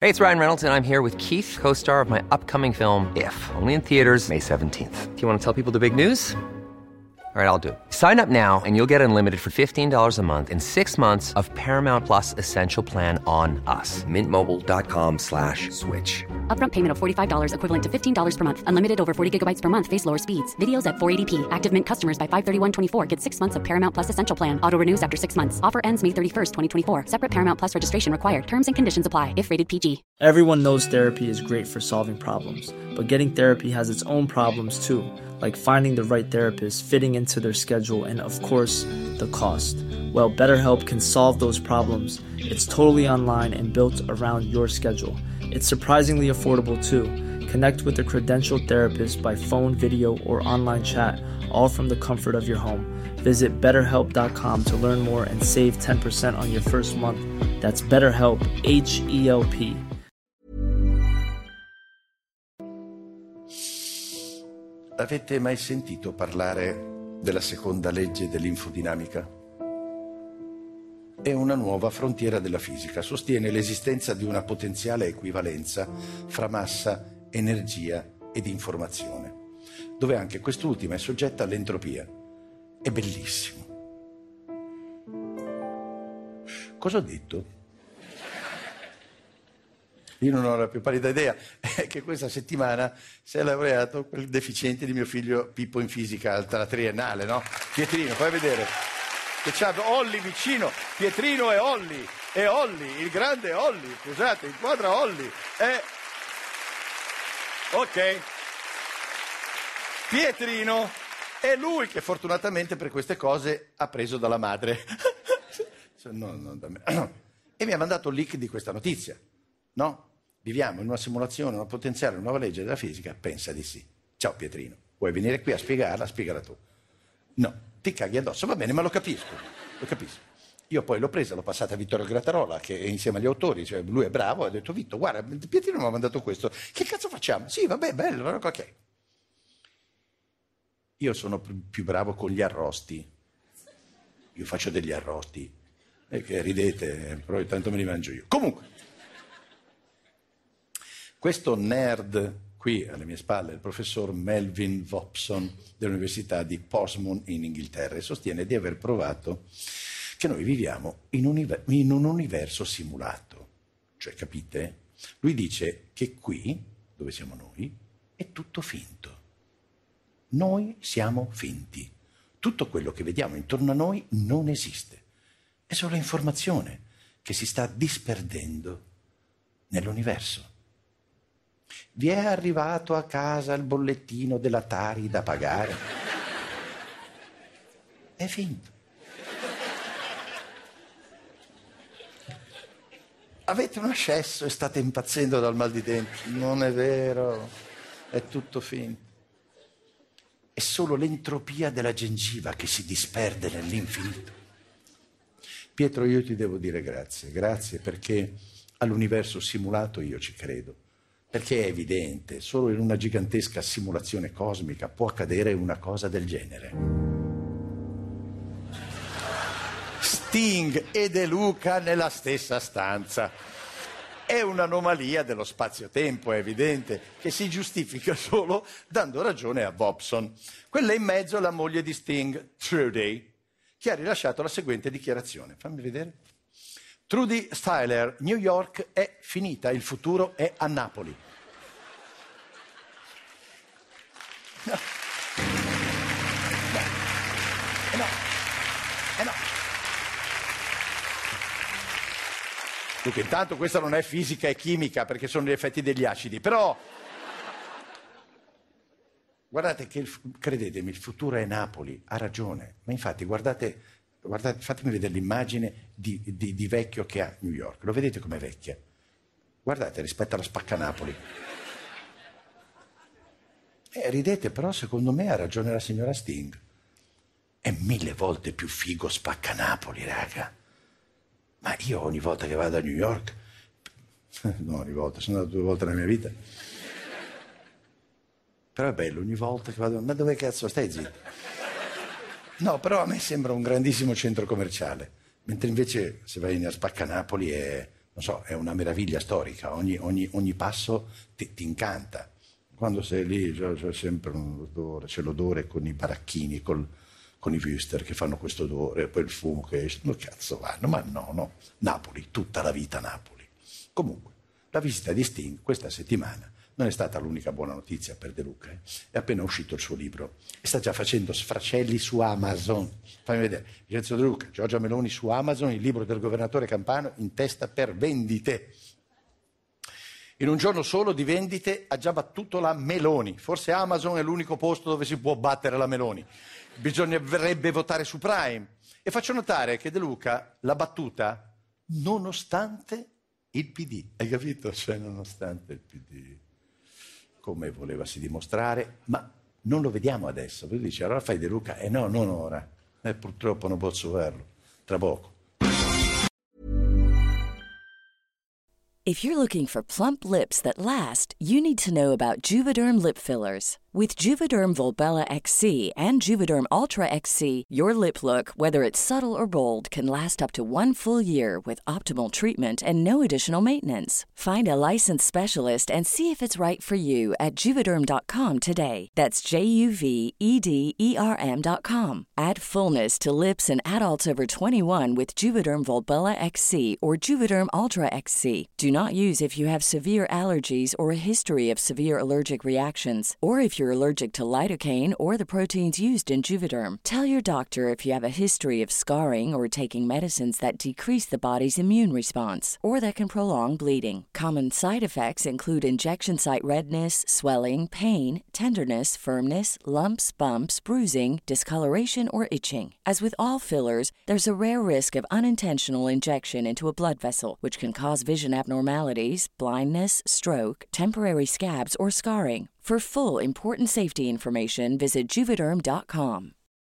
Hey, it's Ryan Reynolds, and I'm here with Keith, co-star of my upcoming film, If, only in theaters May 17th. Do you want to tell people the big news? All right, I'll do it. Sign up now and you'll get unlimited for $15 a month and 6 months of Paramount Plus Essential Plan on us. MintMobile.com/switch. Upfront payment of $45 equivalent to $15 per month. Unlimited over 40 gigabytes per month. Face lower speeds. Videos at 480p. Active Mint customers by 531.24 get 6 months of Paramount Plus Essential Plan. Auto renews after 6 months. Offer ends May 31st, 2024. Separate Paramount Plus registration required. Terms and conditions apply if rated PG. Everyone knows therapy is great for solving problems, but getting therapy has its own problems too, like finding the right therapist, fitting into their schedule, and of course, the cost. Well, BetterHelp can solve those problems. It's totally online and built around your schedule. It's surprisingly affordable too. Connect with a credentialed therapist by phone, video, or online chat, all from the comfort of your home. Visit BetterHelp.com to learn more and save 10% on your first month. That's BetterHelp, H-E-L-P. Avete mai sentito parlare della seconda legge dell'infodinamica? È una nuova frontiera della fisica. Sostiene l'esistenza di una potenziale equivalenza fra massa, energia ed informazione, dove anche quest'ultima è soggetta all'entropia. È bellissimo. Cosa ho detto? Io non ho la più pallida idea, è che questa settimana si è laureato quel deficiente di mio figlio Pippo in fisica alla triennale, no? Pietrino, fai vedere. Che c'ha Olli vicino, Pietrino e Olli, il grande Olli, scusate, inquadra Olli, ok. Pietrino è lui che fortunatamente per queste cose ha preso dalla madre. No, da me. E mi ha mandato il leak di questa notizia, no? Viviamo in una simulazione, una potenziale nuova legge della fisica? Pensa di sì. Ciao Pietrino, vuoi venire qui a spiegarla? Spiegala tu. No, ti caghi addosso, va bene, ma lo capisco. Io poi l'ho presa, l'ho passata a Vittorio Grattarola, che è insieme agli autori, cioè lui è bravo, ha detto Vitto, guarda, Pietrino mi ha mandato questo, che cazzo facciamo? Sì, vabbè, bello, ok. Io sono più bravo con gli arrosti. Io faccio degli arrosti. E che ridete, però tanto me li mangio io. Comunque, questo nerd qui alle mie spalle, il professor Melvin Vopson dell'Università di Portsmouth in Inghilterra, e sostiene di aver provato che noi viviamo in un universo simulato. Cioè, capite? Lui dice che qui, dove siamo noi, è tutto finto. Noi siamo finti. Tutto quello che vediamo intorno a noi non esiste. È solo informazione che si sta disperdendo nell'universo. Vi è arrivato a casa il bollettino della Tari da pagare? È finto. Avete un ascesso e state impazzendo dal mal di denti? Non è vero, è tutto finto. È solo l'entropia della gengiva che si disperde nell'infinito. Pietro, io ti devo dire grazie perché all'universo simulato io ci credo. Perché è evidente, solo in una gigantesca simulazione cosmica può accadere una cosa del genere. Sting e De Luca nella stessa stanza. È un'anomalia dello spazio-tempo, è evidente, che si giustifica solo dando ragione a Vopson. Quella in mezzo è la moglie di Sting, Trudy, che ha rilasciato la seguente dichiarazione. Fammi vedere. Trudy Styler, New York è finita, il futuro è a Napoli. No. No. Dunque, intanto questa non è fisica e chimica, perché sono gli effetti degli acidi, però guardate che, credetemi, il futuro è Napoli, ha ragione, ma infatti guardate, fatemi vedere l'immagine di vecchio che ha New York, lo vedete com'è vecchia? Guardate rispetto alla Spaccanapoli. Ridete, però secondo me ha ragione la signora Sting. È 1000 volte più figo Spaccanapoli, raga. Ma io ogni volta che vado a New York, no, ogni volta, sono andato 2 volte nella mia vita. Però è bello, ogni volta che vado, ma dove cazzo stai zitto? No, però a me sembra un grandissimo centro commerciale, mentre invece se vai a Spaccanapoli è non so, è una meraviglia storica, ogni passo ti incanta. Quando sei lì c'è sempre un odore, c'è l'odore con i baracchini, con i Wüster che fanno questo odore, poi il fumo che esce, no cazzo vanno, ma no, Napoli, tutta la vita Napoli. Comunque, la visita di Sting questa settimana non è stata l'unica buona notizia per De Luca. È appena uscito il suo libro e sta già facendo sfracelli su Amazon. Fammi vedere, Vincenzo De Luca, Giorgia Meloni su Amazon, il libro del governatore campano in testa per vendite. In un giorno solo di vendite ha già battuto la Meloni. Forse Amazon è l'unico posto dove si può battere la Meloni. Bisognerebbe votare su Prime. E faccio notare che De Luca l'ha battuta nonostante il PD. Hai capito? Cioè, nonostante il PD. Come volevasi dimostrare, ma non lo vediamo adesso. Poi dice, allora fai De Luca? No, non ora. Purtroppo non posso farlo. Tra poco. If you're looking for plump lips that last, you need to know about Juvederm lip fillers. With Juvederm Volbella XC and Juvederm Ultra XC, your lip look, whether it's subtle or bold, can last up to 1 full year with optimal treatment and no additional maintenance. Find a licensed specialist and see if it's right for you at Juvederm.com today. That's JUVEDERM.com. Add fullness to lips in adults over 21 with Juvederm Volbella XC or Juvederm Ultra XC. Do not use if you have severe allergies or a history of severe allergic reactions, or if you're allergic to lidocaine or the proteins used in Juvederm. Tell your doctor if you have a history of scarring or taking medicines that decrease the body's immune response or that can prolong bleeding. Common side effects include injection site redness, swelling, pain, tenderness, firmness, lumps, bumps, bruising, discoloration, or itching. As with all fillers, there's a rare risk of unintentional injection into a blood vessel, which can cause vision abnormalities, blindness, stroke, temporary scabs, or scarring. For full, important safety information, visit Juvederm.com.